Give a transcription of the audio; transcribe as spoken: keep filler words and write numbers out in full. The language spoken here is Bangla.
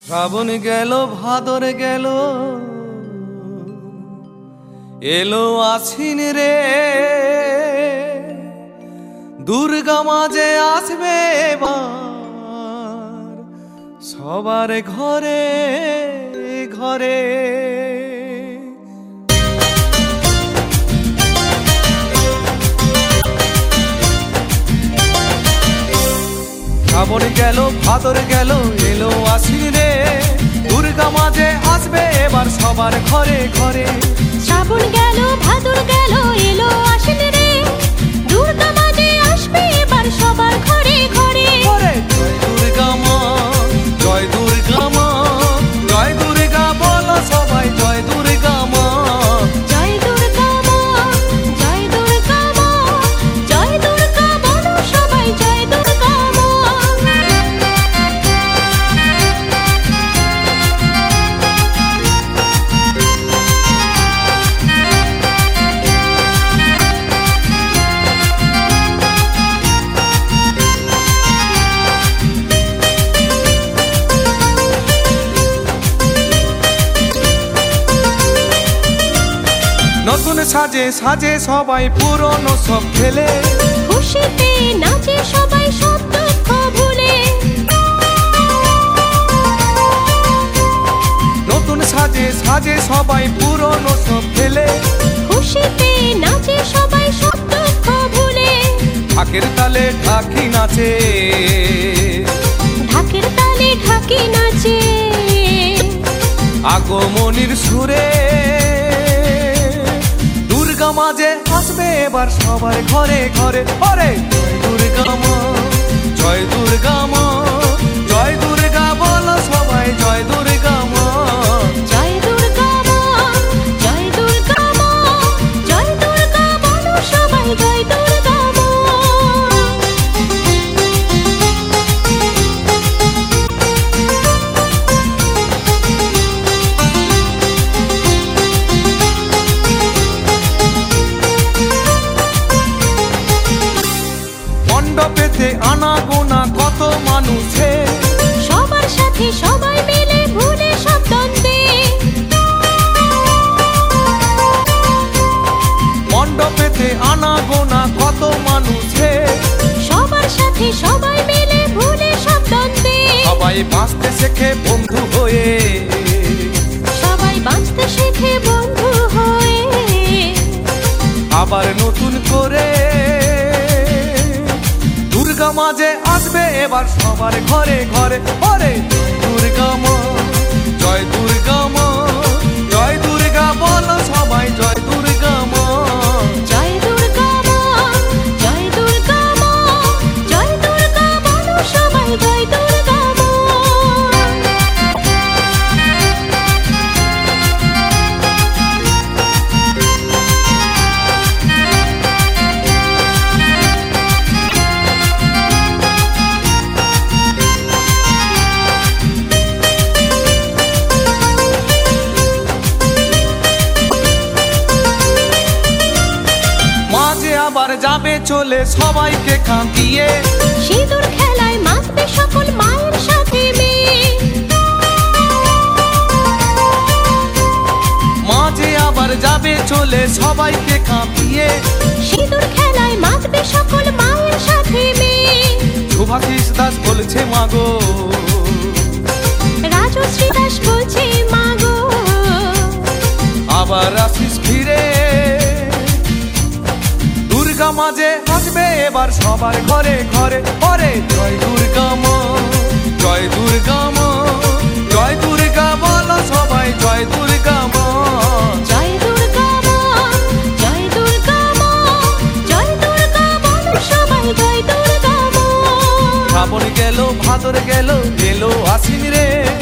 শ্রাবণ গেল ভাদর গেল এলো আশ্বিন রে, দুর্গা মাঝে আসবে এবার সবার ঘরে ঘরে। শ্রাবণ গেল ভাদর গেল এলো আশ্বিন রে, দুর্গা মাঝে আসবে এবার সবার ঘরে ঘরে। শ্রাবণ গেল ভাদর গেল এলো আশ্বিন রে, দুর্গা মাঝে আসবে এবার সবার ঘরে ঘরে। জয় দুর্গা মা, জয় দুর্গা মা, জয় দুর্গা বলো সবাই জয় দুর্গা মা। জয় দুর্গা মা, জয় দুর্গা মা, জয় দুর্গা বলো সবাই জয় দুর্গা মা। নতুন সাজে সাজে সবাই পুরনো সব খেলে, খুশিতে নাচে সবাই সব দুঃখ ভুলে। নতুন সাজে সাজে সবাই পুরনো সব খেলে, খুশিতে নাচে সবাই সব দুঃখ ভুলে। ঢাকের তালে ঢাকি নাচে, ঢাকের তালে ঢাকি নাচে, আগমনীর সুরে দুর্গা মাঝে আসবে এবার সবার ঘরে ঘরে। ওরে জয় দুর্গা মা, জয় দুর্গা মা, জয় দুর্গা বলো সবাই জয় দুর্গা মা। জয় দুর্গা মা, জয় দুর্গা মা, জয় দুর্গা বলো সবাই জয় দুর্গা মা। মণ্ডপেতে আনা গোনা কত মানুষে, সবার সাথে সবাই মিলে ভুলে সব দ্বন্দ্বে। মণ্ডপেতে আনা গোনা কত মানুষে, সবার সাথে সবাই মিলে ভুলে সব দ্বন্দ্বে। সবাই বাঁচতে শেখে বন্ধু হয়ে, সবাই বাঁচতে শেখে বন্ধু হয়ে। আবার নতুন করে দুর্গা মাঝে আসবে এবার সবার ঘরে ঘরে। ওরে জয় দুর্গা মা, জয় দুর্গা মা, জয় দুর্গা বলো সবাই জয় দুর্গা মা। জয় দুর্গা মা, জয় দুর্গা মা, জয় দুর্গা বলো সবাই জয় দুর্গা মা। মাঝে আবার যাবে চলে সবাইকে কাঁদিয়ে, সিঁদুর খেলায় মাতবে সকল মায়ের সাথে মেয়ে। মাঝে আবার যাবে চলে সবাইকে কাঁদিয়ে, সিঁদুর খেলায় মাতবে সকল মায়ের সাথে মেয়ে। শুভাশিস দাস বলছে মাগো, রাজশ্রী দাস বলছে মাগো, আবার আসিস ফিরে। দুর্গা মাঝে আসবে এবার সবার ঘরে ঘরে। ওরে জয় দুর্গা মা, জয় দুর্গা মা, জয় দুর্গা বলো সবাই জয় দুর্গা মা। জয় দুর্গা মা, জয় দুর্গা মা, জয় দুর্গা বলো সবাই জয় দুর্গা মা। শ্রাবণ গেল ভাদর গেল এলো আশ্বিন রে,